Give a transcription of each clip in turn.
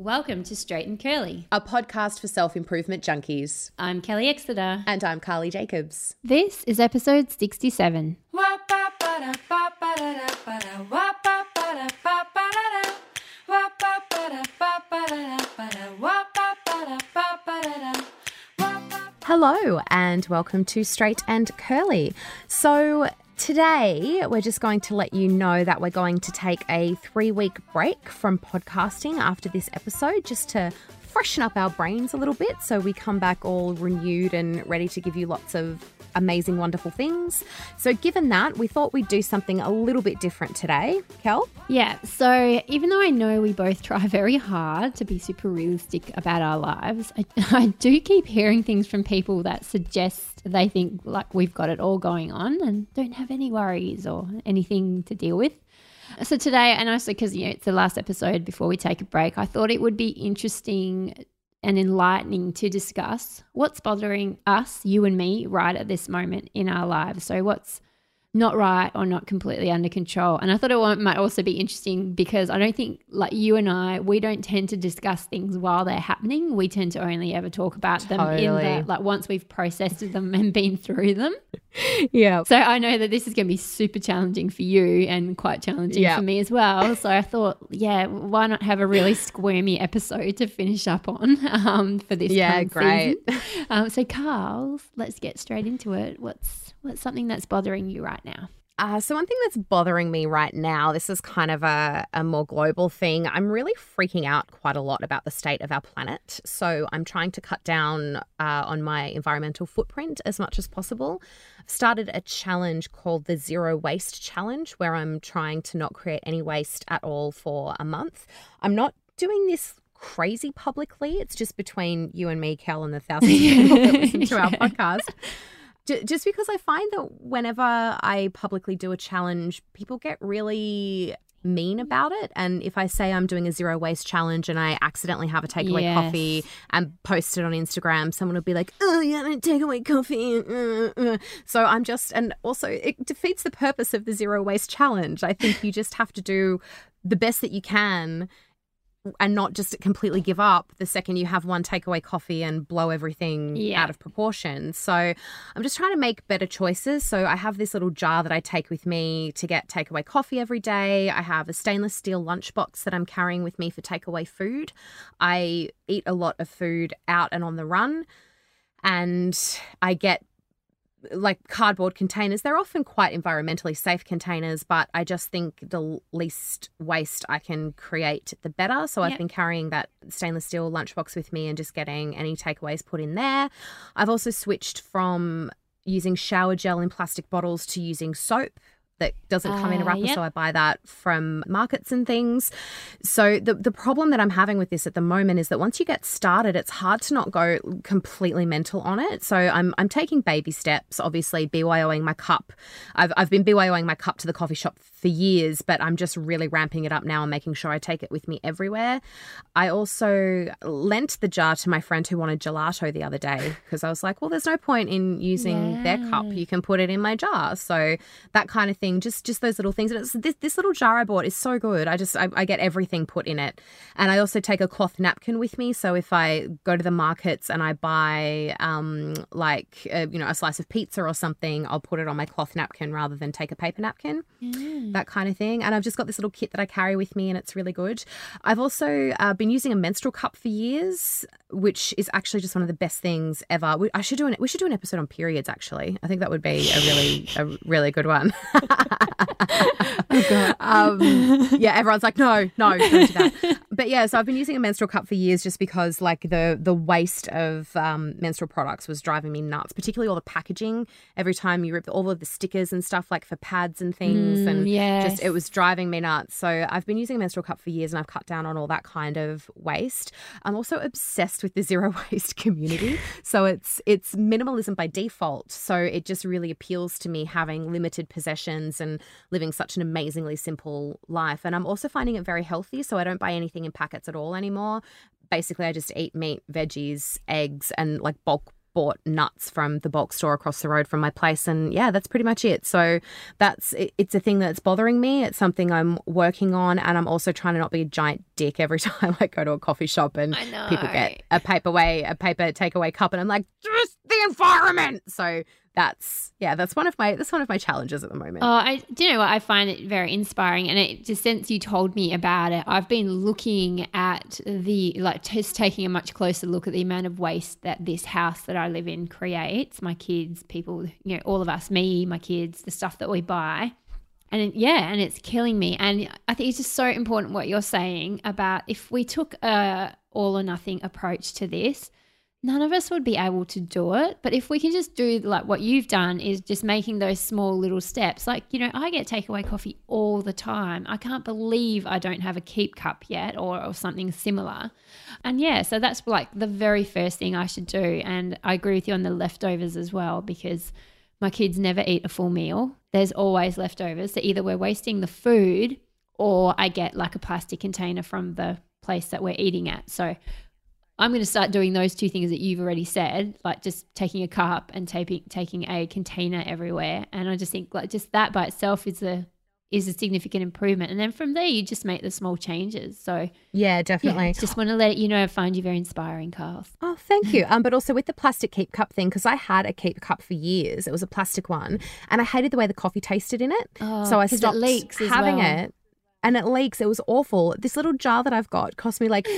Welcome to Straight and Curly, a podcast for self-improvement junkies. I'm Kelly Exeter. And I'm Carly Jacobs. This is episode 67. Hello and welcome to Straight and Curly. So today we're just going to let you know that we're going to take a 3-week break from podcasting after this episode just to freshen up our brains a little bit so we come back all renewed and ready to give you lots of amazing, wonderful things. So given that, we thought we'd do something a little bit different today. Kel? Yeah, so even though I know we both try very hard to be super realistic about our lives, I do keep hearing things from people that suggest they think like we've got it all going on and don't have any worries or anything to deal with. So today, and also because it's the last episode before we take a break, I thought it would be interesting and enlightening to discuss what's bothering us, you and me, right at this moment in our lives. So what's not right or not completely under control. And I thought it might also be interesting because I don't think, like you and I, we don't tend to discuss things while they're happening. We tend to only ever talk about them in the, like once we've processed them and been through them. Yeah. So I know that this is going to be super challenging for you and quite challenging for me as well. So I thought, why not have a really squirmy episode to finish up on for this great season. So Carl, let's get straight into it. What's something that's bothering you right now? So one thing that's bothering me right now, this is kind of a more global thing. I'm really freaking out quite a lot about the state of our planet. So I'm trying to cut down on my environmental footprint as much as possible. I've started a challenge called the Zero Waste Challenge, where I'm trying to not create any waste at all for a month. I'm not doing this crazy publicly. It's just between you and me, Kel, and the thousands of people that listen to our podcast. Just because I find that whenever I publicly do a challenge, people get really mean about it. And if I say I'm doing a zero waste challenge and I accidentally have a takeaway coffee and post it on Instagram, someone will be like, oh, yeah, takeaway coffee. So I'm just, and also it defeats the purpose of the zero waste challenge. I think you just have to do the best that you can and not just completely give up the second you have one takeaway coffee and blow everything out of proportion. So I'm just trying to make better choices. So I have this little jar that I take with me to get takeaway coffee every day. I have a stainless steel lunchbox that I'm carrying with me for takeaway food. I eat a lot of food out and on the run, and I get like cardboard containers. They're often quite environmentally safe containers, but I just think the least waste I can create, the better. So I've been carrying that stainless steel lunchbox with me and just getting any takeaways put in there. I've also switched from using shower gel in plastic bottles to using soap that doesn't come in a wrapper, so I buy that from markets and things. So the problem that I'm having with this at the moment is that once you get started, it's hard to not go completely mental on it. So I'm taking baby steps, obviously BYOing my cup. I've been BYOing my cup to the coffee shop for years, but I'm just really ramping it up now and making sure I take it with me everywhere. I also lent the jar to my friend who wanted gelato the other day because I was like, well, there's no point in using their cup. You can put it in my jar. So that kind of thing, just those little things. And it's, this little jar I bought is so good. I get everything put in it. And I also take a cloth napkin with me. So if I go to the markets and I buy a slice of pizza or something, I'll put it on my cloth napkin rather than take a paper napkin. That kind of thing. And I've just got this little kit that I carry with me and it's really good. I've also been using a menstrual cup for years, which is actually just one of the best things ever. We should do an episode on periods, actually. I think that would be a really good one. Oh God. Everyone's like, no, don't do that. But yeah, so I've been using a menstrual cup for years just because like the waste of menstrual products was driving me nuts, particularly all the packaging. Every time you rip all of the stickers and stuff like for pads and things just it was driving me nuts. So I've been using a menstrual cup for years and I've cut down on all that kind of waste. I'm also obsessed with the zero waste community. So it's minimalism by default. So it just really appeals to me having limited possessions and living such an amazingly simple life. And I'm also finding it very healthy. So I don't buy anything in packets at all anymore. Basically, I just eat meat, veggies, eggs, and like bulk bought nuts from the bulk store across the road from my place, and yeah, that's pretty much it. So it's a thing that's bothering me. It's something I'm working on, and I'm also trying to not be a giant dick every time I go to a coffee shop and people get a paper takeaway cup, and I'm like, just the environment. So that's one of my challenges at the moment. Do you know what? I find it very inspiring, and it just since you told me about it, I've been looking at just taking a much closer look at the amount of waste that this house that I live in creates. My kids, people, all of us, me, my kids, the stuff that we buy. And and it's killing me. And I think it's just so important what you're saying about if we took a all or nothing approach to this, none of us would be able to do it. But if we can just do like what you've done is just making those small little steps. Like, I get takeaway coffee all the time. I can't believe I don't have a Keep cup yet or something similar. And so that's like the very first thing I should do. And I agree with you on the leftovers as well, because my kids never eat a full meal. There's always leftovers. So either we're wasting the food or I get like a plastic container from the place that we're eating at. So I'm going to start doing those two things that you've already said, like just taking a cup and taking a container everywhere. And I just think like just that by itself is a significant improvement. And then from there, you just make the small changes. So yeah, definitely. Just want to let you know, I find you very inspiring, Carl. Oh, thank you. But also with the plastic Keep cup thing, because I had a Keep cup for years. It was a plastic one, and I hated the way the coffee tasted in it. So I stopped having it. And it leaks. It was awful. This little jar that I've got cost me like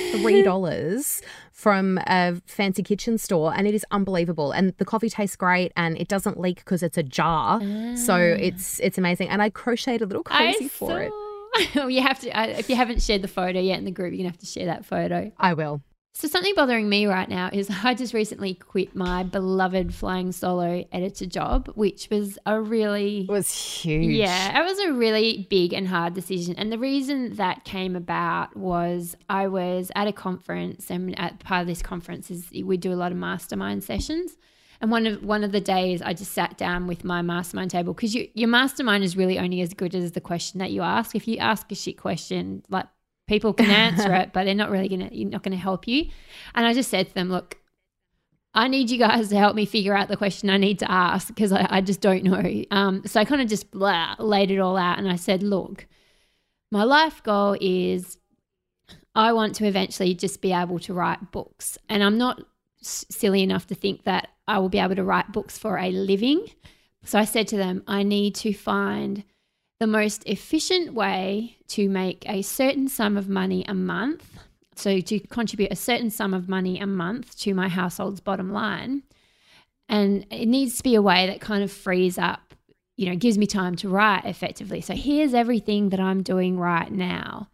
$3 from a fancy kitchen store, and it is unbelievable. And the coffee tastes great, and it doesn't leak because it's a jar. So it's amazing. And I crocheted a little cozy for it. You have to. If you haven't shared the photo yet in the group, you're gonna have to share that photo. I will. So something bothering me right now is I just recently quit my beloved Flying Solo editor job, which was It was huge. Yeah, it was a really big and hard decision. And the reason that came about was I was at a conference, and at part of this conference is we do a lot of mastermind sessions. And one of the days I just sat down with my mastermind table, because your mastermind is really only as good as the question that you ask. If you ask a shit question, like, people can answer it, but they're not gonna help you. And I just said to them, look, I need you guys to help me figure out the question I need to ask, because I just don't know. So I kind of just laid it all out, and I said, look, my life goal is I want to eventually just be able to write books, and I'm not silly enough to think that I will be able to write books for a living. So I said to them, I need to find the most efficient way to make a certain sum of money a month, so to contribute a certain sum of money a month to my household's bottom line. And it needs to be a way that kind of frees up, gives me time to write effectively. So here's everything that I'm doing right now.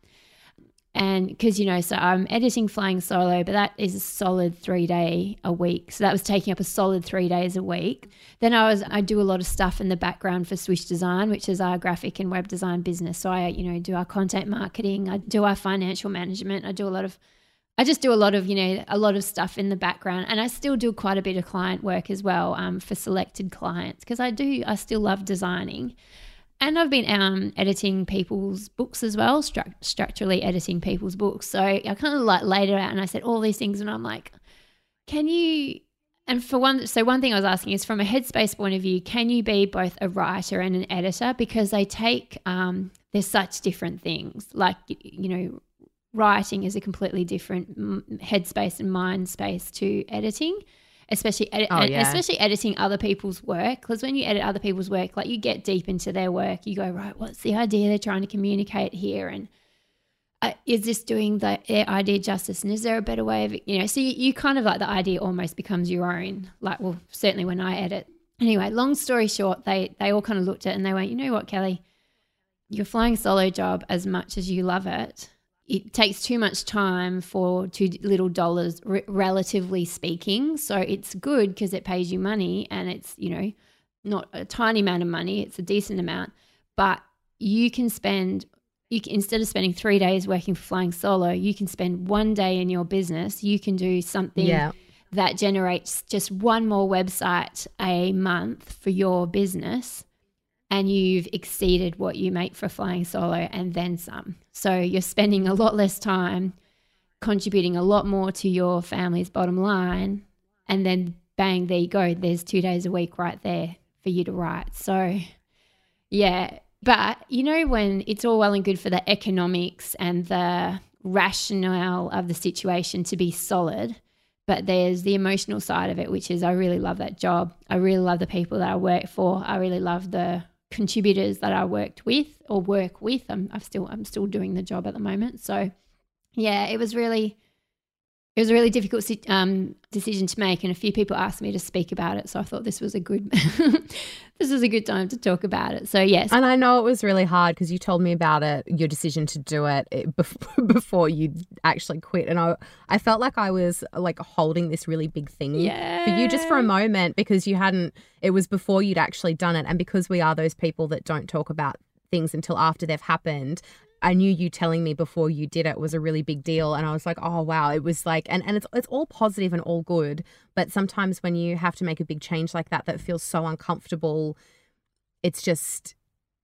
And because, so I'm editing Flying Solo, but that is a solid 3 day a week. So that was taking up a solid 3 days a week. Then I do a lot of stuff in the background for Swish Design, which is our graphic and web design business. So I, do our content marketing, I do our financial management. I just do a lot of stuff in the background, and I still do quite a bit of client work as well for selected clients, because I still love designing. And I've been editing people's books as well, structurally editing people's books. So I kind of like laid it out, and I said all these things, and I'm like, can you, and one thing I was asking is, from a Headspace point of view, can you be both a writer and an editor? Because they take, they're such different things. Like, writing is a completely different headspace and mind space to editing. Especially editing other people's work, because when you edit other people's work, like, you get deep into their work, you go, right, what's the idea they're trying to communicate here, and is this doing their idea justice, and is there a better way of it? So you kind of like, the idea almost becomes your own. Like, well, certainly when I edit. Anyway, long story short, they all kind of looked at it and they went, you know what, Kelly, your Flying Solo job, as much as you love it, it takes too much time for too little dollars, relatively speaking. So it's good because it pays you money, and it's, not a tiny amount of money. It's a decent amount. But instead of spending 3 days working for Flying Solo, you can spend 1 day in your business. You can do something that generates just one more website a month for your business, and you've exceeded what you make for Flying Solo and then some. So you're spending a lot less time, contributing a lot more to your family's bottom line, and then bang, there you go. There's 2 days a week right there for you to write. So, yeah. But, when it's all well and good for the economics and the rationale of the situation to be solid, but there's the emotional side of it, which is I really love that job. I really love the people that I work for. I really love the contributors that I work with. I'm still doing the job at the moment. So, yeah, it was a really difficult decision to make, and a few people asked me to speak about it. So I thought this was a good time to talk about it. So yes, and I know it was really hard because you told me about it, your decision to do it before you actually quit, and I felt like I was like holding this really big thing for you just for a moment because it was before you'd actually done it, and because we are those people that don't talk about things until after they've happened. I knew you telling me before you did it was a really big deal, and I was like, oh wow, it was like, and it's all positive and all good, but sometimes when you have to make a big change like that feels so uncomfortable, it's such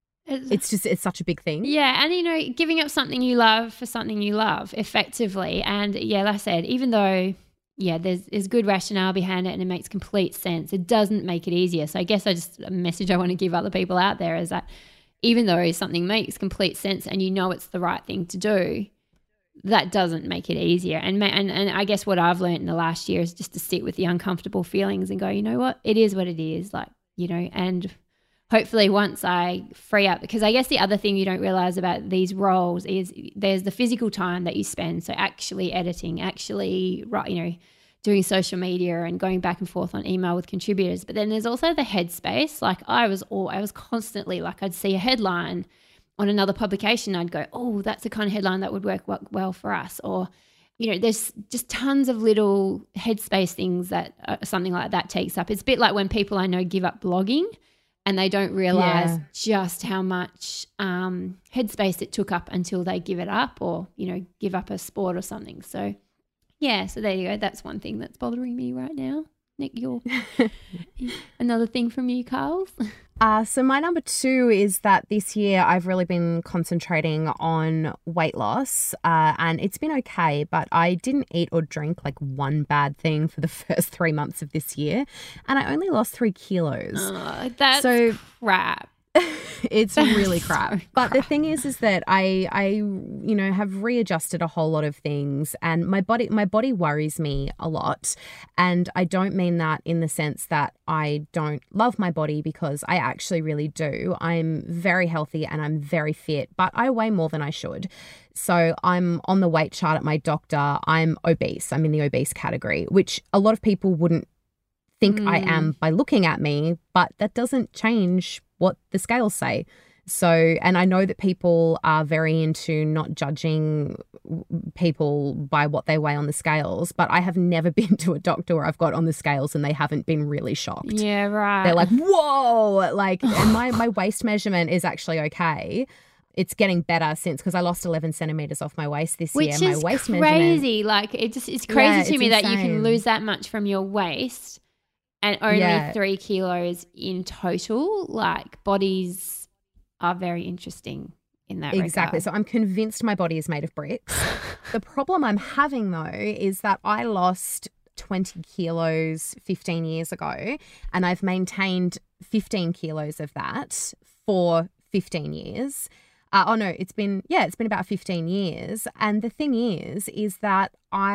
a big thing. Yeah, and giving up something you love for something you love effectively, and yeah, like I said, even though there's good rationale behind it and it makes complete sense, it doesn't make it easier. So I guess a message I want to give other people out there is that even though something makes complete sense and it's the right thing to do, that doesn't make it easier. And I guess what I've learned in the last year is just to sit with the uncomfortable feelings and go, you know what, it is what it is, and hopefully once I free up, because I guess the other thing you don't realize about these roles is there's the physical time that you spend, so actually editing, doing social media and going back and forth on email with contributors. But then there's also the headspace. Like I was constantly like, I'd see a headline on another publication. I'd go, oh, that's the kind of headline that would work well for us. Or, there's just tons of little headspace things that something like that takes up. It's a bit like when people I know give up blogging and they don't realize just how much headspace it took up until they give it up or, give up a sport or something. So, yeah, so there you go. That's one thing that's bothering me right now. Nick, another thing from you, Carl? So my number 2 is that this year I've really been concentrating on weight loss and it's been okay, but I didn't eat or drink like one bad thing for the first 3 months of this year and I only lost 3 kilos. Oh, that's crap. It's really crap. But the thing is that I have readjusted a whole lot of things and my body worries me a lot. And I don't mean that in the sense that I don't love my body because I actually really do. I'm very healthy and I'm very fit, but I weigh more than I should. So I'm on the weight chart at my doctor. I'm obese. I'm in the obese category, which a lot of people wouldn't think I am by looking at me, but that doesn't change what the scales say. So, and I know that people are very into not judging people by what they weigh on the scales, but I have never been to a doctor where I've got on the scales and they haven't been really shocked. Yeah, right. They're like, whoa, like, and my waist measurement is actually okay. It's getting better since, because I lost 11 centimeters off my waist this year. Which is my waist crazy. Like, it's crazy to me that you can lose that much from your waist. And only 3 kilos in total. Like, bodies are very interesting in that Exactly. regard. So I'm convinced my body is made of bricks. The problem I'm having, though, is that I lost 20 kilos 15 years ago and I've maintained 15 kilos of that for 15 years. It's been about 15 years. And the thing is that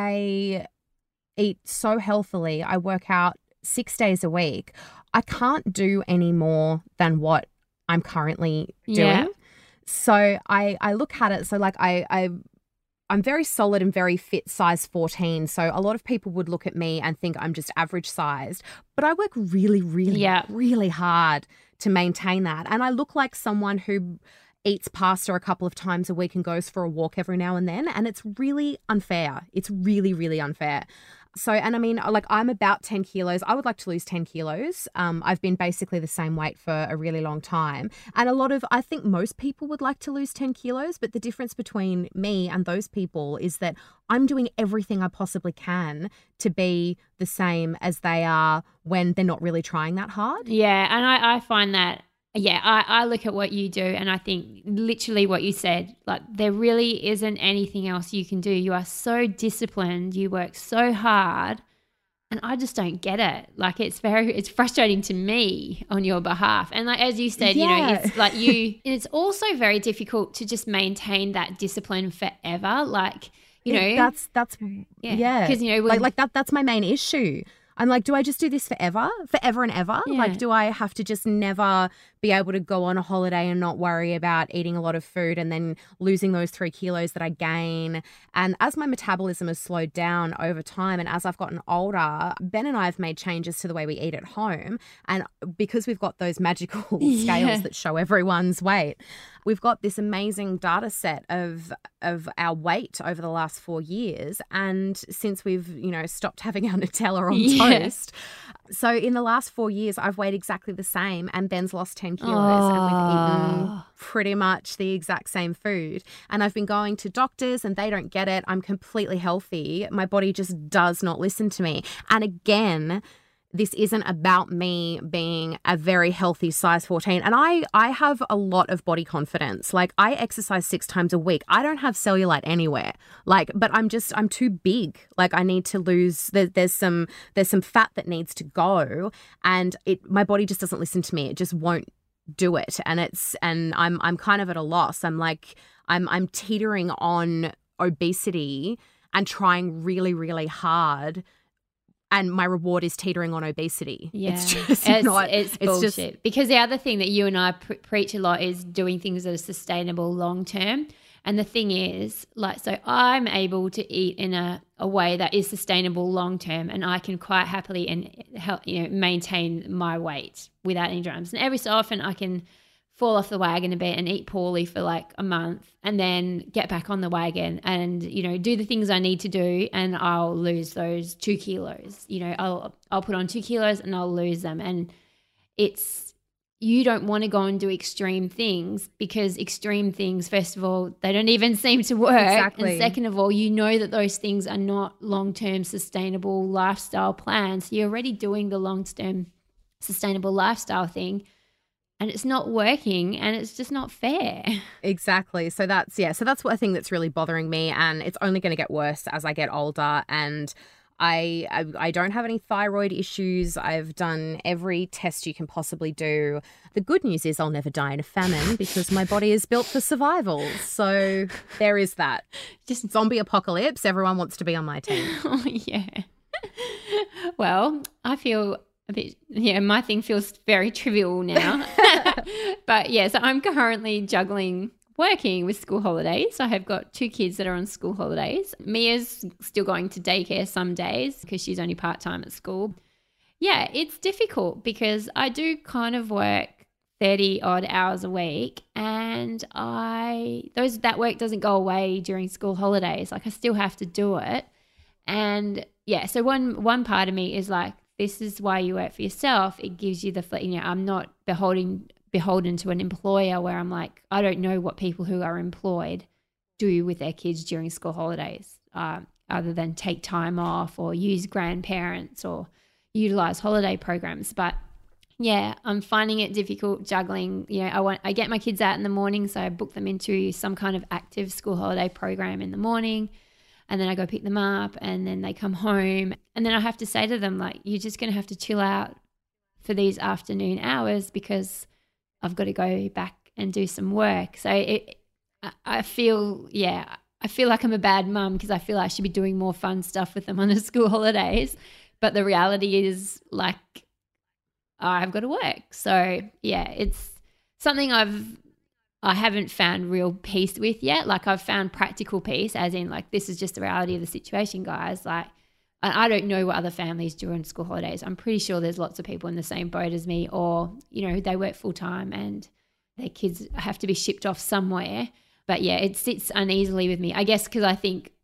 I eat so healthily. I work out 6 days a week. I can't do any more than what I'm currently doing. Yeah. So I look at it. So like I'm very solid and very fit, size 14. So a lot of people would look at me and think I'm just average sized, but I work really, really, really hard to maintain that. And I look like someone who eats pasta a couple of times a week and goes for a walk every now and then. And it's really unfair. It's really, really unfair. So, and I mean, like, I'm about 10 kilos. I would like to lose 10 kilos. I've been basically the same weight for a really long time. And I think most people would like to lose 10 kilos. But the difference between me and those people is that I'm doing everything I possibly can to be the same as they are when they're not really trying that hard. Yeah. And I find that, I look at what you do and I think literally what you said, like, there really isn't anything else you can do. You are so disciplined. You work so hard And I just don't get it. Like it's frustrating to me on your behalf. And like, as you said, you know, it's like it's also very difficult to just maintain that discipline forever. Like, you know, that's because, you know, that's my main issue. I'm like, do I just do this forever and ever? Yeah. Like, do I have to just never be able to go on a holiday and not worry about eating a lot of food and then losing those 3 kilos that I gain? And as my metabolism has slowed down over time and as I've gotten older, Ben and I have made changes to the way we eat at home. And because we've got those magical scales that show everyone's weight, we've got this amazing data set of our weight over the last 4 years. And since we've, you know, stopped having our Nutella on toast. So in the last 4 years, I've weighed exactly the same and Ben's lost 10 kilos and we've eaten pretty much the exact same food. And I've been going to doctors and they don't get it. I'm completely healthy. My body just does not listen to me. And again, this isn't about me being a very healthy size 14. And I have a lot of body confidence. Like, I exercise 6 times a week. I don't have cellulite anywhere. Like, but I'm too big. Like, I need to lose, there's some fat that needs to go. And my body just doesn't listen to me. It just won't do it. And I'm kind of at a loss. I'm like, I'm teetering on obesity and trying really, really hard. And my reward is teetering on obesity. Yeah. It's bullshit. Because the other thing that you and I preach a lot is doing things that are sustainable long term. And the thing is, like, so I'm able to eat in a way that is sustainable long term, and I can quite happily and help, you know, maintain my weight without any dramas. And every so often I can fall off the wagon a bit and eat poorly for like a month and then get back on the wagon and, you know, do the things I need to do, and I'll lose those 2 kilos. You know, I'll put on 2 kilos and I'll lose them. And you don't want to go and do extreme things, because extreme things, first of all, they don't even seem to work. Exactly. And second of all, you know that those things are not long-term sustainable lifestyle plans. So you're already doing the long-term sustainable lifestyle thing, and it's not working, and it's just not fair. Exactly. So that's what I think that's really bothering me, and it's only going to get worse as I get older. And I don't have any thyroid issues. I've done every test you can possibly do. The good news is I'll never die in a famine because my body is built for survival. So there is that. Just zombie apocalypse. Everyone wants to be on my team. Oh, yeah. Well, I feel a bit, my thing feels very trivial now. But yeah, so I'm currently juggling working with school holidays. I have got 2 kids that are on school holidays. Mia's still going to daycare some days because she's only part-time at school. Yeah, it's difficult because I do kind of work 30 odd hours a week, and that work doesn't go away during school holidays. Like, I still have to do it. And yeah, so one part of me is like, this is why you work for yourself. It gives you the, I'm not beholden to an employer where I'm like, I don't know what people who are employed do with their kids during school holidays, other than take time off or use grandparents or utilize holiday programs. But yeah, I'm finding it difficult juggling. You know, I get my kids out in the morning, so I book them into some kind of active school holiday program in the morning, and then I go pick them up, and then they come home, and then I have to say to them, like, you're just going to have to chill out for these afternoon hours because I've got to go back and do some work. So I feel like I'm a bad mum because I feel I should be doing more fun stuff with them on the school holidays. But the reality is, like, I've got to work. So yeah, it's something I haven't found real peace with yet. Like, I've found practical peace, as in, like, this is just the reality of the situation, guys. Like, I don't know what other families do on school holidays. I'm pretty sure there's lots of people in the same boat as me, or, you know, they work full time and their kids have to be shipped off somewhere. But yeah, it sits uneasily with me, I guess, because I think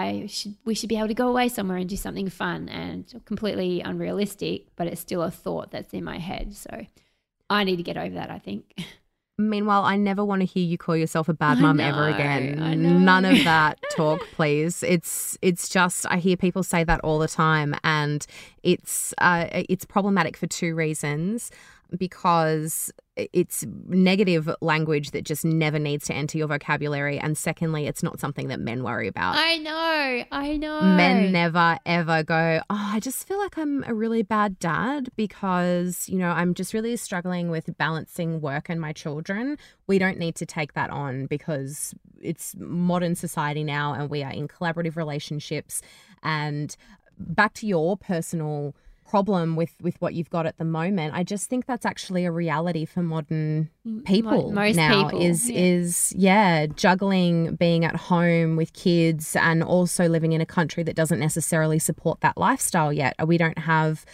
we should be able to go away somewhere and do something fun, and completely unrealistic, but it's still a thought that's in my head. So I need to get over that, I think. Meanwhile, I never want to hear you call yourself a bad mum ever again. None of that talk, please. It's just, I hear people say that all the time, and it's problematic for 2 reasons. because it's negative language that just never needs to enter your vocabulary. And secondly, it's not something that men worry about. I know. Men never, ever go, oh, I just feel like I'm a really bad dad because, you know, I'm just really struggling with balancing work and my children. We don't need to take that on because it's modern society now and we are in collaborative relationships. And back to your personal problem with what you've got at the moment, I just think that's actually a reality for modern people most now people, is juggling being at home with kids and also living in a country that doesn't necessarily support that lifestyle yet. We don't have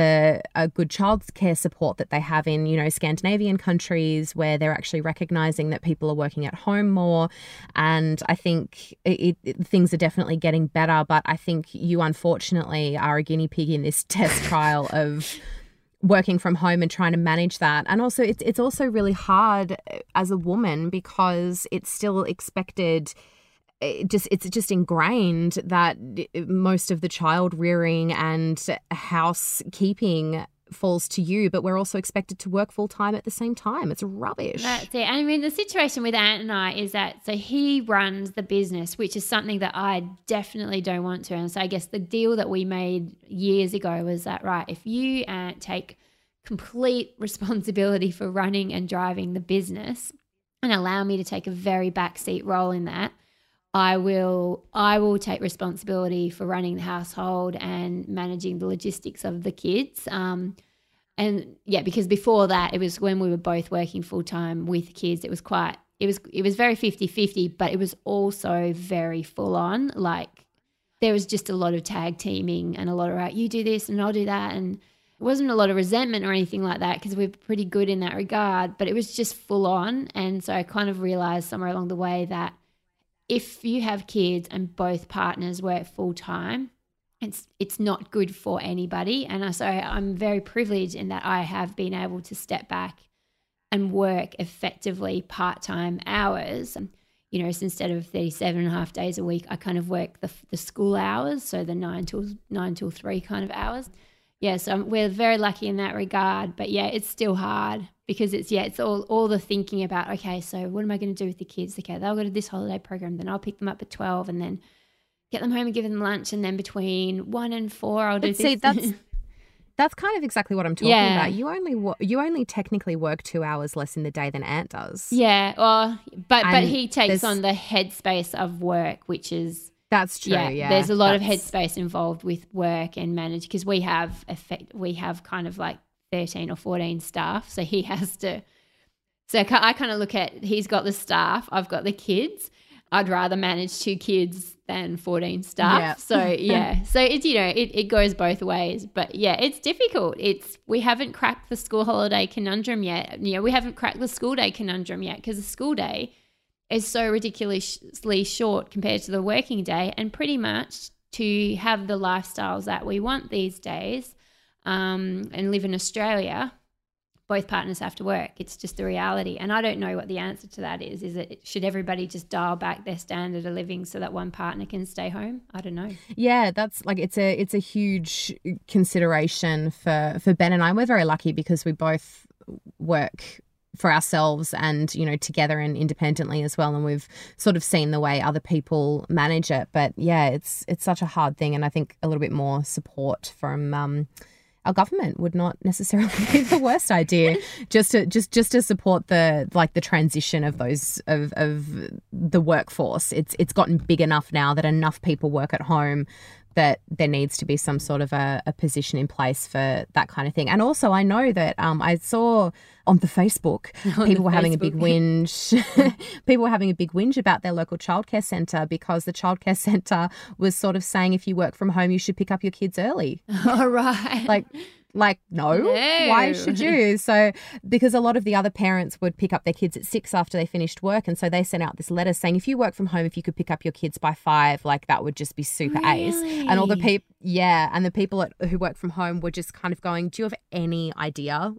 a good childcare support that they have in, you know, Scandinavian countries where they're actually recognizing that people are working at home more. And I think things are definitely getting better, but I think you unfortunately are a guinea pig in this test trial of working from home and trying to manage that. And also it's also really hard as a woman because it's still expected, it's just ingrained that most of the child rearing and housekeeping falls to you, but we're also expected to work full time at the same time. It's rubbish. That's it. I mean, the situation with Ant and I is that, so he runs the business, which is something that I definitely don't want to. And so I guess the deal that we made years ago was that, right, if you, Ant, take complete responsibility for running and driving the business and allow me to take a very backseat role in that, I will take responsibility for running the household and managing the logistics of the kids. And yeah, because before that, it was when we were both working full time with kids, it was very 50-50, but it was also very full on. Like there was just a lot of tag teaming and a lot of, right, you do this and I'll do that. And it wasn't a lot of resentment or anything like that because we're pretty good in that regard, but it was just full on. And so I kind of realized somewhere along the way that if you have kids and both partners work full time, it's not good for anybody. And so I'm very privileged in that I have been able to step back and work effectively part-time hours. You know, so instead of 37.5 days a week, I kind of work the school hours, so the 9 till 3 kind of hours. Yeah, so we're very lucky in that regard. But yeah, it's still hard because it's all the thinking about, okay, so what am I going to do with the kids? Okay, they'll go to this holiday program, then I'll pick them up at 12 and then get them home and give them lunch, and then between 1 and 4 I'll do this. See, that's kind of exactly what I'm talking about. You only technically work 2 hours less in the day than Ant does. Yeah, well, but he takes on the headspace of work, which is... That's true, yeah. There's a lot of headspace involved with work and manage because we have kind of like 13 or 14 staff, so he has to... So I kind of look at, he's got the staff, I've got the kids. I'd rather manage 2 kids than 14 staff. Yeah. So yeah, so it's, you know, it goes both ways. But yeah, it's difficult. We haven't cracked the school holiday conundrum yet. You know, we haven't cracked the school day conundrum yet because the school day is so ridiculously short compared to the working day, and pretty much to have the lifestyles that we want these days and live in Australia, both partners have to work. It's just the reality. And I don't know what the answer to that is. Is it, should everybody just dial back their standard of living so that one partner can stay home? I don't know. Yeah, that's like, it's a huge consideration for Ben and I. We're very lucky because we both work for ourselves and, you know, together and independently as well. And we've sort of seen the way other people manage it. But yeah, it's such a hard thing. And I think a little bit more support from our government would not necessarily be the worst idea. just to support the transition of those of the workforce. It's gotten big enough now that enough people work at home that there needs to be some sort of a position in place for that kind of thing. And also I know that I saw on the Facebook people were having a big whinge. People were having a big whinge about their local childcare centre because the childcare centre was sort of saying if you work from home you should pick up your kids early. All right. Like, no, why should you? So because a lot of the other parents would pick up their kids at 6 after they finished work. And so they sent out this letter saying, if you work from home, if you could pick up your kids by 5, like that would just be super ace. And all the people, and the people who work from home were just kind of going, do you have any idea what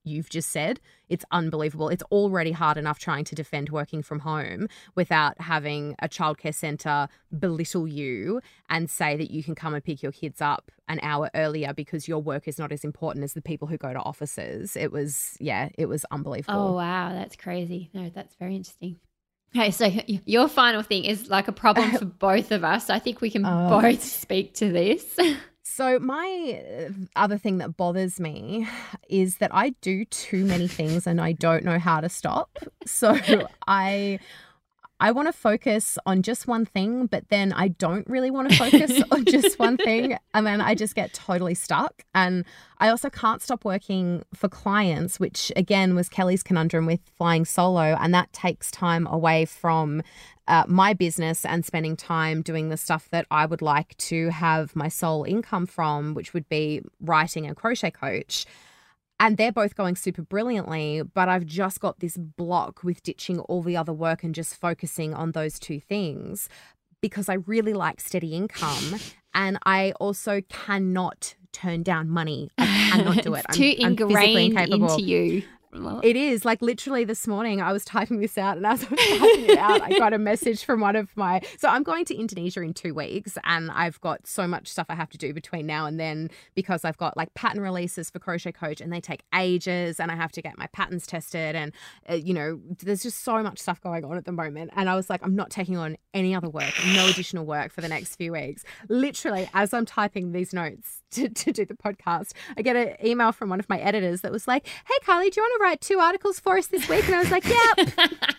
you've just said. It's unbelievable. It's already hard enough trying to defend working from home without having a childcare centre belittle you and say that you can come and pick your kids up an hour earlier because your work is not as important as the people who go to offices. It was unbelievable. Oh, wow. That's crazy. No, that's very interesting. Okay, so your final thing is like a problem for both of us. I think we can both speak to this. So my other thing that bothers me is that I do too many things and I don't know how to stop. So I want to focus on just one thing, but then I don't really want to focus on just one thing. And then I just get totally stuck. And I also can't stop working for clients, which again was Kelly's conundrum with flying solo. And that takes time away from my business and spending time doing the stuff that I would like to have my sole income from, which would be writing and crochet coach. And they're both going super brilliantly, but I've just got this block with ditching all the other work and just focusing on those two things because I really like steady income and I also cannot turn down money. I cannot do it. It's too ingrained into you. It is. Like literally this morning I was typing this out and as I was typing it out, I got a message from one of my... So I'm going to Indonesia in 2 weeks and I've got so much stuff I have to do between now and then because I've got like pattern releases for Crochet Coach and they take ages and I have to get my patterns tested and, there's just so much stuff going on at the moment. And I was like, I'm not taking on any other work, no additional work for the next few weeks. Literally, as I'm typing these notes to do the podcast, I get an email from one of my editors that was like, hey, Carly, do you want to write 2 articles for us this week? And I was like, yep.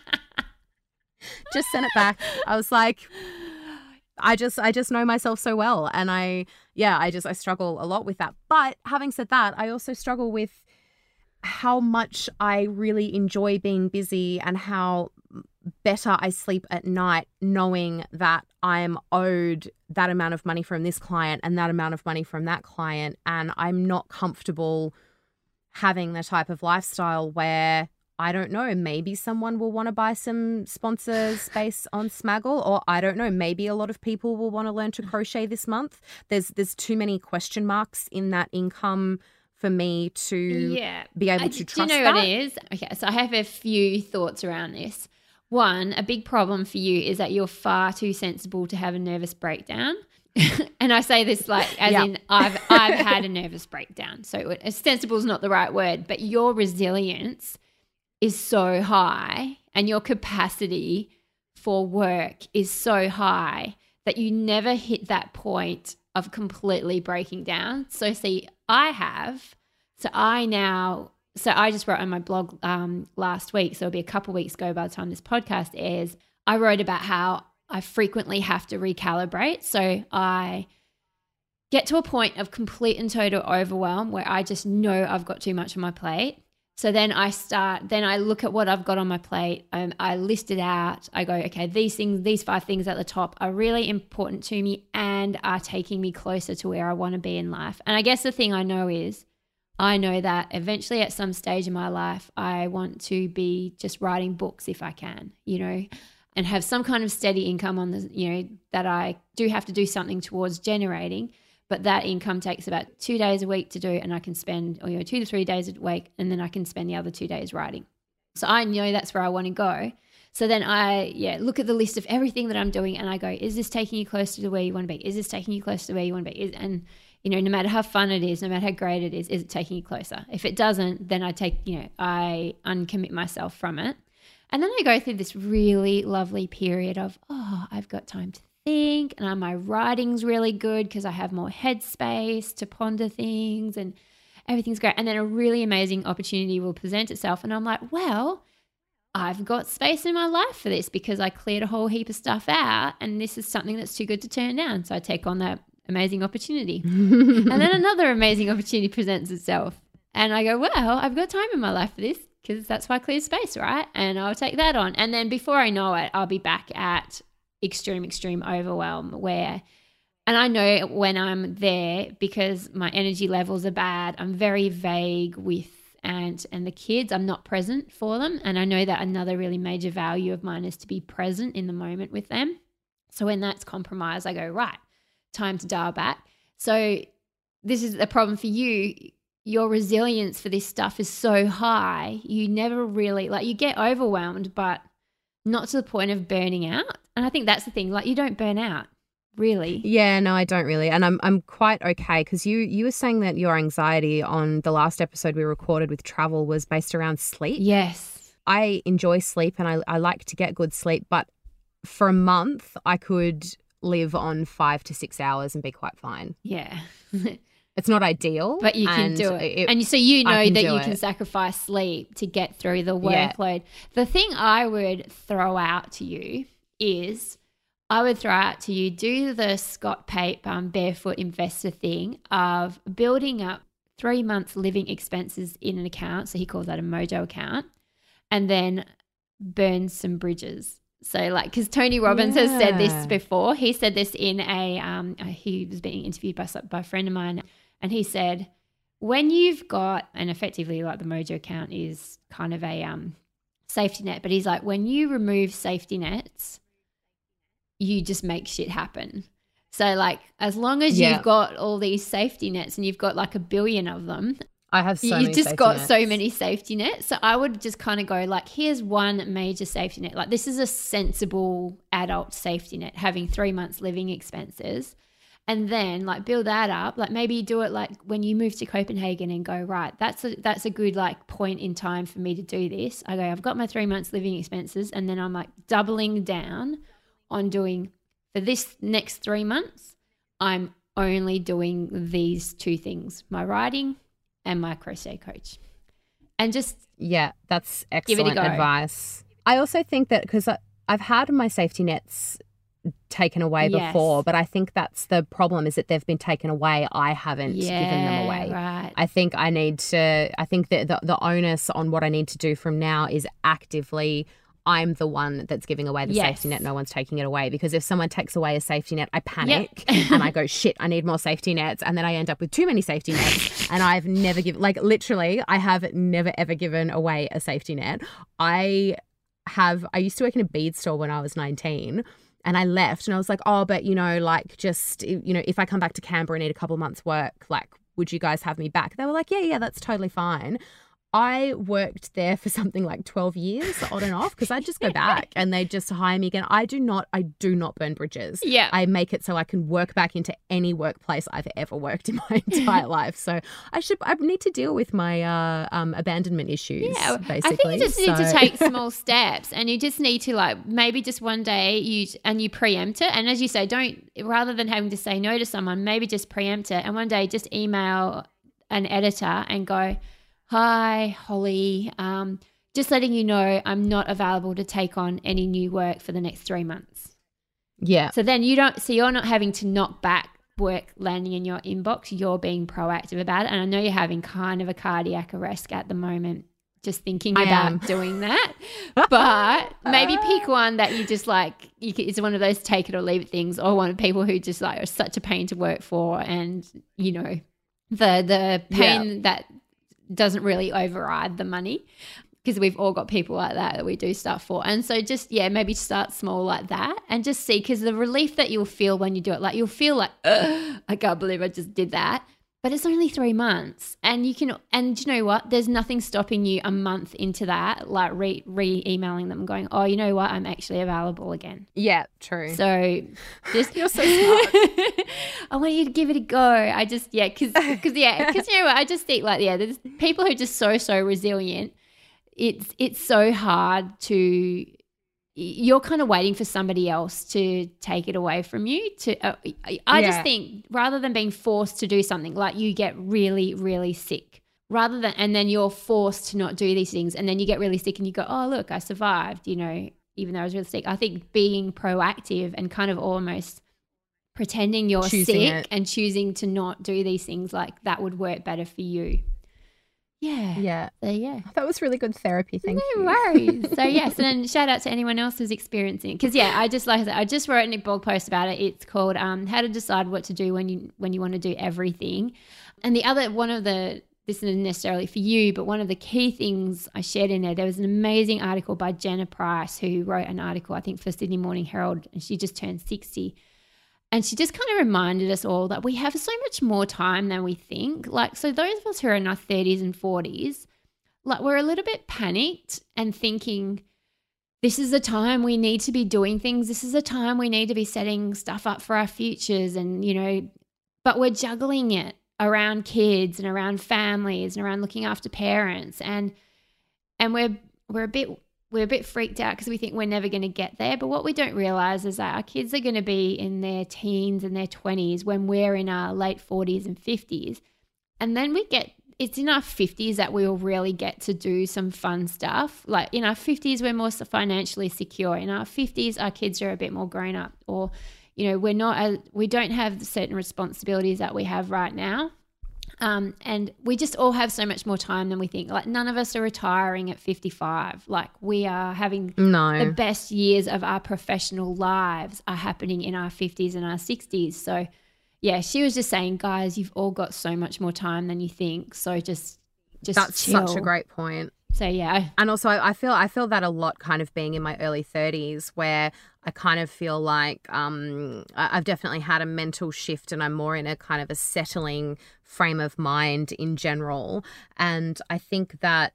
Just sent it back. I was like, I just know myself so well. And I struggle a lot with that. But having said that, I also struggle with how much I really enjoy being busy and how better I sleep at night knowing that I'm owed that amount of money from this client and that amount of money from that client. And I'm not comfortable having the type of lifestyle where, I don't know, maybe someone will want to buy some sponsor space on Smaggle, or I don't know, maybe a lot of people will want to learn to crochet this month. There's too many question marks in that income for me to be able to trust that. Do you know what it is? Okay, so I have a few thoughts around this. One, a big problem for you is that you're far too sensible to have a nervous breakdown. And I say this like as in I've had a nervous breakdown. So sensible is not the right word, but your resilience is so high and your capacity for work is so high that you never hit that point of completely breaking down. So see, I just wrote on my blog last week, so it'll be a couple weeks ago by the time this podcast airs. I wrote about how I frequently have to recalibrate. So I get to a point of complete and total overwhelm where I just know I've got too much on my plate. So then I look at what I've got on my plate and I list it out. I go, okay, these 5 things at the top are really important to me and are taking me closer to where I want to be in life. And I guess the thing I know that eventually at some stage in my life, I want to be just writing books if I can, and have some kind of steady income on the, that I do have to do something towards generating. But that income takes about 2 days a week to do, and I can spend 2 to 3 days a week, and then I can spend the other 2 days writing. So I know that's where I want to go. So then I look at the list of everything that I'm doing, and I go, is this taking you closer to where you want to be? Is this taking you closer to where you want to be? And no matter how fun it is, no matter how great it is it taking you closer? If it doesn't, then I uncommit myself from it. And then I go through this really lovely period of, I've got time to think, and my writing's really good because I have more headspace to ponder things and everything's great. And then a really amazing opportunity will present itself and I'm like, well, I've got space in my life for this because I cleared a whole heap of stuff out and this is something that's too good to turn down. So I take on that amazing opportunity. And then another amazing opportunity presents itself and I go, well, I've got time in my life for this because that's why I clear space, right? And I'll take that on. And then before I know it, I'll be back at extreme overwhelm and I know when I'm there because my energy levels are bad. I'm very vague with and the kids. I'm not present for them. And I know that another really major value of mine is to be present in the moment with them. So when that's compromised, I go, right, time to dial back. So this is a problem for you. your resilience for this stuff is so high, you never really, like, you get overwhelmed, but not to the point of burning out. And I think that's the thing, like, you don't burn out, really. Yeah, no, I don't really. And I'm quite okay, because you were saying that your anxiety on the last episode we recorded with travel was based around sleep. Yes. I enjoy sleep and I like to get good sleep, but for a month I could live on 5 to 6 hours and be quite fine. Yeah. It's not ideal. But you can do it. And so you know that you can sacrifice sleep to get through the workload. Yeah. The thing I would throw out to you is do the Scott Pape Barefoot Investor thing of building up 3 months living expenses in an account. So he calls that a Mojo account, and then burn some bridges. So, like, because Tony Robbins has said this before. He said this in he was being interviewed by a friend of mine, and he said, when you've got, and effectively like the Mojo account is kind of a safety net, but he's like, when you remove safety nets, you just make shit happen. So, like, as long as you've got all these safety nets and you've got like 1 billion of them, I have so you've just got so many safety nets. So I would just kind of go like, here's one major safety net. Like, this is a sensible adult safety net, having 3 months living expenses. And then, like, build that up. Like, maybe do it like when you move to Copenhagen and go, right, that's a good like point in time for me to do this. I go, I've got my 3 months living expenses, and then I'm like doubling down on doing, for this next 3 months, I'm only doing these 2 things, my writing and my crochet coach. And just that's excellent advice. I also think that, because I've had my safety nets taken away before, but I think that's the problem, is that they've been taken away. I haven't given them away. Right. I think that the onus on what I need to do from now is actively, I'm the one that's giving away the safety net. No one's taking it away, because if someone takes away a safety net, I panic and I go, shit, I need more safety nets. And then I end up with too many safety nets. And I've never given, like, literally, I have never ever given away a safety net. I used to work in a bead store when I was 19. And I left and I was like, oh, but, like, just, if I come back to Canberra and need a couple of months work, like, would you guys have me back? They were like, yeah, that's totally fine. I worked there for something like 12 years on and off, because I'd just go back and they'd just hire me again. I do not burn bridges. Yeah. I make it so I can work back into any workplace I've ever worked in my entire life. So I need to deal with my abandonment issues, basically. I think you just need to take small steps, and you just need to, like, maybe just one day you preempt it. And as you say, rather than having to say no to someone, maybe just preempt it. And one day just email an editor and go, hi, Holly, just letting you know I'm not available to take on any new work for the next 3 months. Yeah. So then you're not having to knock back work landing in your inbox. You're being proactive about it. And I know you're having kind of a cardiac arrest at the moment just thinking about doing that. But maybe pick one that you just like, it's one of those take it or leave it things, or one of people who just like are such a pain to work for, and, the pain that doesn't really override the money, because we've all got people like that we do stuff for. And so just, maybe start small like that and just see, because the relief that you'll feel when you do it, like, you'll feel like, I can't believe I just did that. But it's only 3 months, and you know what? There's nothing stopping you a month into that, like re-emailing them and going, oh, you know what? I'm actually available again. Yeah, true. So just you're so smart. I want you to give it a go. I just, because you know what? I just think, like, there's people who are just so resilient. It's so hard to. You're kind of waiting for somebody else to take it away from you. I just think, rather than being forced to do something, like, you get really, really sick, and then you're forced to not do these things, and then you get really sick and you go, oh, look, I survived, even though I was really sick. I think being proactive and kind of almost pretending you're sick and choosing to not do these things, like, that would work better for you. Yeah. So, that was really good therapy. Thank you. No worries. So, yes, and then shout out to anyone else who's experiencing it. Because, I just wrote a blog post about it. It's called How to Decide What to Do When You Want to Do Everything. And this isn't necessarily for you, but one of the key things I shared in there was an amazing article by Jenna Price, who wrote an article, I think, for Sydney Morning Herald, and she just turned 60. And she just kind of reminded us all that we have so much more time than we think. Like, so those of us who are in our 30s and 40s, like, we're a little bit panicked and thinking, this is the time we need to be doing things. This is the time we need to be setting stuff up for our futures. And, you know, but we're juggling it around kids and around families and around looking after parents. And we're a bit freaked out because we think we're never going to get there. But what we don't realize is that our kids are going to be in their teens and their 20s when we're in our late 40s and 50s. And then it's in our 50s that we'll really get to do some fun stuff. Like in our 50s, we're more financially secure. In our 50s, our kids are a bit more grown up, or, you know, we don't have certain responsibilities that we have right now. And we just all have so much more time than we think. Like, none of us are retiring at 55. Like, we are having the best years of our professional lives are happening in our 50s and our 60s. So, yeah, she was just saying, guys, you've all got so much more time than you think. So just that's chill. Such a great point. So, yeah. And also I feel that a lot kind of being in my early 30s, where I kind of feel like I've definitely had a mental shift and I'm more in a kind of a settling frame of mind in general. And I think that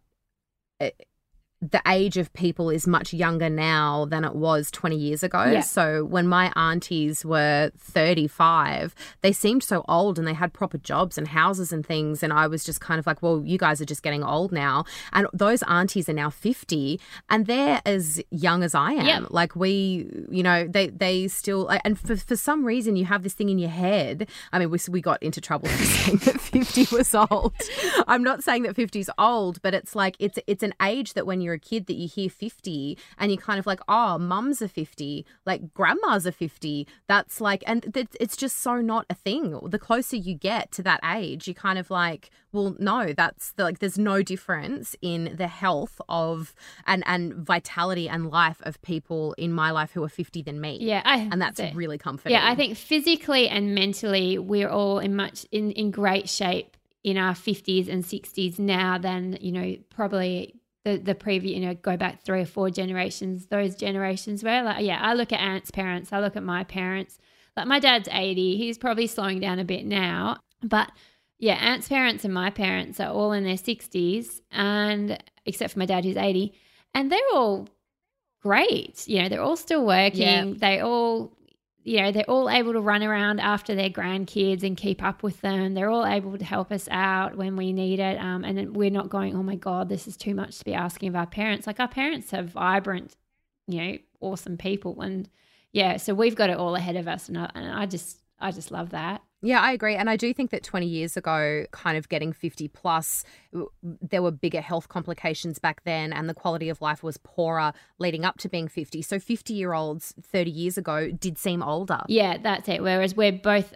the age of people is much younger now than it was 20 years ago. Yeah. So when my aunties were 35, they seemed so old and they had proper jobs and houses and things. And I was just kind of like, well, you guys are just getting old now. And those aunties are now 50 and they're as young as I am. Yep. Like they still, and for some reason you have this thing in your head. I mean, we got into trouble for saying that 50 was old. I'm not saying that 50 is old, but it's like, it's an age that when you're a kid that you hear 50 and you're kind of like, oh, mums are 50, like grandmas are 50. That's like, and it's just so not a thing. The closer you get to that age, you kind of like, well, no, there's no difference in the health of and vitality and life of people in my life who are 50 than me. Yeah. And that's really comforting. Yeah, I think physically and mentally we're all in great shape in our 50s and 60s now than, you know, probably the previous, you know, go back 3 or 4 generations, those generations where, like, yeah, I look at Aunt's parents, I look at my parents. Like, my dad's 80, he's probably slowing down a bit now. But, yeah, Aunt's parents and my parents are all in their 60s, and except for my dad who's 80, and they're all great. You know, they're all still working. Yeah. They all... You know, they're all able to run around after their grandkids and keep up with them. They're all able to help us out when we need it. And we're not going, oh, my God, this is too much to be asking of our parents. Like, our parents are vibrant, you know, awesome people. And, yeah, so we've got it all ahead of us. And I just love that. Yeah, I agree. And I do think that 20 years ago, kind of getting 50 plus, there were bigger health complications back then and the quality of life was poorer leading up to being 50. So 50-year-olds 30 years ago did seem older. Yeah, that's it. Whereas we're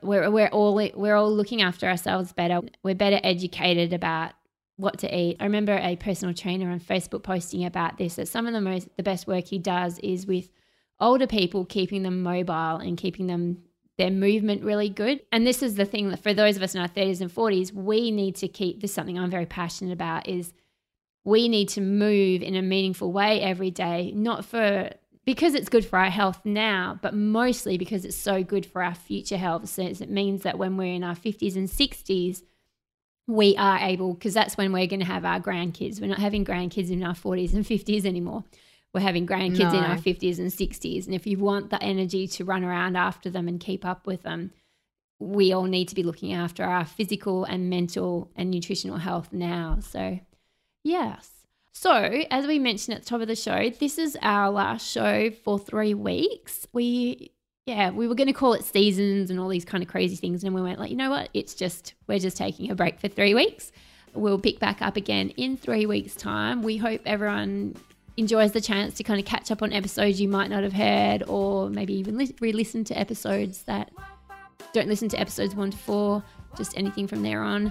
all looking after ourselves better. We're better educated about what to eat. I remember a personal trainer on Facebook posting about this, that some of the best work he does is with older people, keeping them mobile and keeping their movement really good. And this is the thing that for those of us in our 30s and 40s, we need to keep, this is something I'm very passionate about, is we need to move in a meaningful way every day, because it's good for our health now, but mostly because it's so good for our future health. So it means that when we're in our 50s and 60s, we are able, because that's when we're going to have our grandkids. We're not having grandkids in our 40s and 50s anymore. We're having grandkids in our 50s and 60s. And if you want the energy to run around after them and keep up with them, we all need to be looking after our physical and mental and nutritional health now. So, yes. So, as we mentioned at the top of the show, this is our last show for 3 weeks. We were going to call it seasons and all these kind of crazy things. And we went like, you know what? We're just taking a break for 3 weeks. We'll pick back up again in 3 weeks' time. We hope everyone enjoys the chance to kind of catch up on episodes you might not have heard, or maybe even re-listen to episodes that don't listen to episodes 1 to 4, just anything from there on.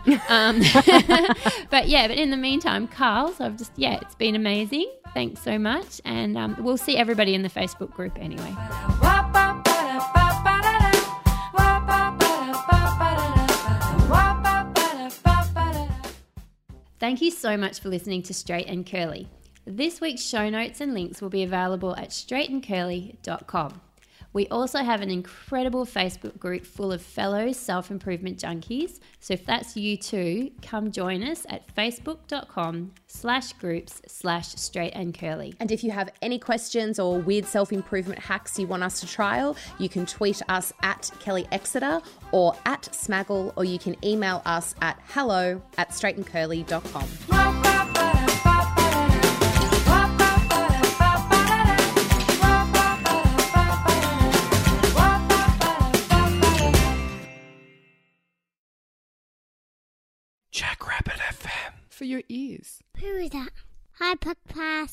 But in the meantime, Carl, so it's been amazing. Thanks so much. And we'll see everybody in the Facebook group anyway. Thank you so much for listening to Straight and Curly. This week's show notes and links will be available at straightandcurly.com. We also have an incredible Facebook group full of fellow self-improvement junkies. So if that's you too, come join us at facebook.com/groups/straight and curly. And if you have any questions or weird self-improvement hacks you want us to trial, you can tweet us at Kelly Exeter or at Smaggle, or you can email us at hello@straightandcurly.com. Jackrabbit FM for your ears. Who is that? Hi, Podcast.